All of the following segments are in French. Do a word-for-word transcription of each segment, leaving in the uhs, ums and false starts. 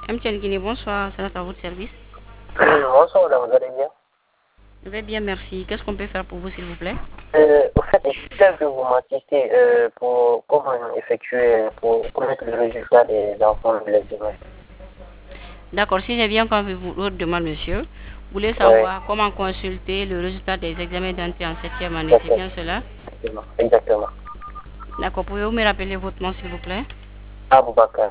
M T N Guinée, bonsoir, c'est à votre service. Bonsoir, madame, vous allez bien? Je vais bien, merci. Qu'est-ce qu'on peut faire pour vous, s'il vous plaît? euh, Au fait, je voulais que vous m'assistiez euh, pour comment effectuer, pour connaître le résultat des enfants de l'examen. D'accord, si j'ai bien compris votre demande, monsieur, vous voulez savoir Oui, comment consulter le résultat des examens d'entrée en septième année, c'est bien cela? exactement. Exactement. D'accord, pouvez-vous me rappeler votre nom, s'il vous plaît? Aboubakar.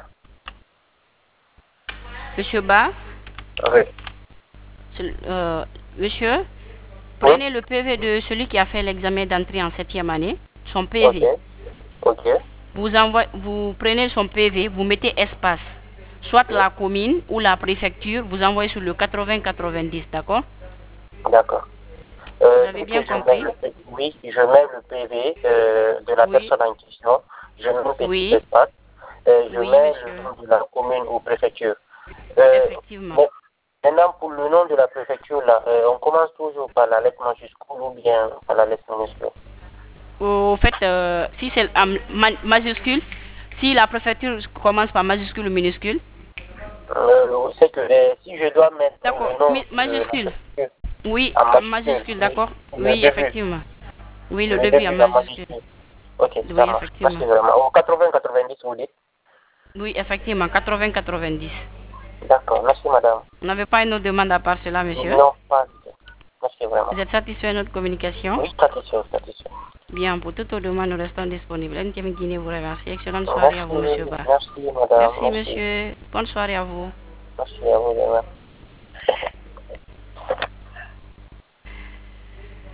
Monsieur Ba, Oui. c'est- euh, monsieur, Oui? prenez le P V de celui qui a fait l'examen d'entrée en septième année, son Ok. P V. Ok. Vous, envoie- vous prenez son P V, vous mettez espace, soit Ok. la commune ou la préfecture, vous envoyez sur le quatre-vingts quatre-vingt-dix, d'accord? D'accord. Vous Euh, avez dès que bien je mets compris? le P V, oui, je mets le P V euh, de la Oui, personne en question, je mets un petit oui, espace, euh, je oui, mets le monsieur. nom de la commune ou préfecture. Euh, Effectivement. mais maintenant, pour le nom de la préfecture, là, euh, on commence toujours par la lettre majuscule ou bien par la lettre minuscule. Au fait, euh, si c'est en ma- majuscule, si la préfecture commence par majuscule ou minuscule, Euh, c'est que euh, si je dois mettre d'accord, le nom mi- de la majuscule, préfecture oui, en en majuscule, majuscule, oui, d'accord? le Oui, début, effectivement. Oui, le le début en début en majuscule. majuscule. Ok, ça Oui, marche. effectivement. Merci vraiment. Au quatre-vingts quatre-vingt-dix, vous dites? Oui, effectivement, quatre-vingts quatre-vingt-dix. D'accord, merci madame. Vous n'avez pas une autre demande à part cela, monsieur? Non, pas du tout. Merci vraiment. Vous êtes satisfait de notre communication? Oui, satisfait, satisfait. Bien, pour toute autre demande, nous restons disponibles. N T M Guinée vous remercie. Excellente soirée à vous, monsieur Merci, Ba. merci madame, Merci, merci. monsieur. Bonne soirée à vous. Merci à vous, madame.